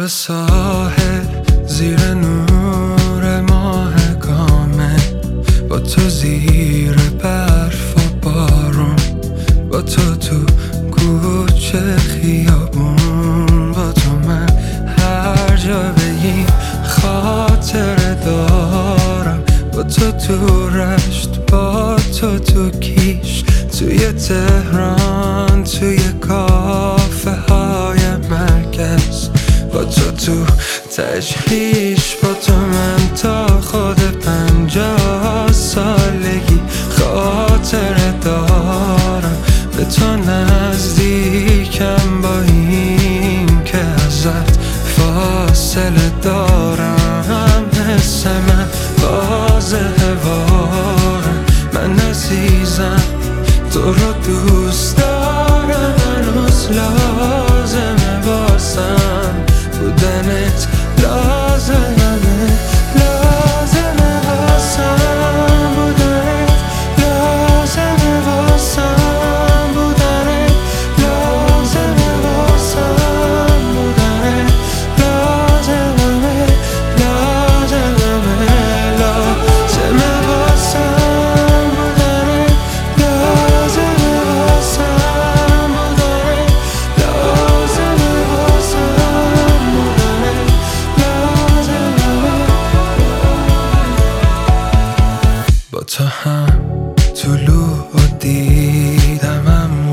لب ساحل زیر نور ماه کامل، با تو زیر برف و بارون، با تو تو کوچه خیابون، با تو من هر جا بگیم خاطره دارم، با تو تو رشت، با تو تو کیش، توی تهران، توی کافه های مرکز، با تو تو تجریش، با تو من تا خود 50 سالگی خاطره دارم، به تو نزدیکم با این که ازت فاصله دارم، حس من واضحه وارم، من عزیزم تو رو دوست دارم، هنوز لازمه واسم بودنت، لازمه واسم بودنت، لازمه واسم بودنت، لازمه واسم بودنت، لازمه واسم بودنت، لازمه واسم بودنت، لازمه واسم بودنت، با تو هم طلوع و دیدمم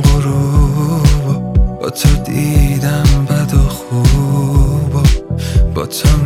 غروب، با تو دیدم بد و خوب، با تو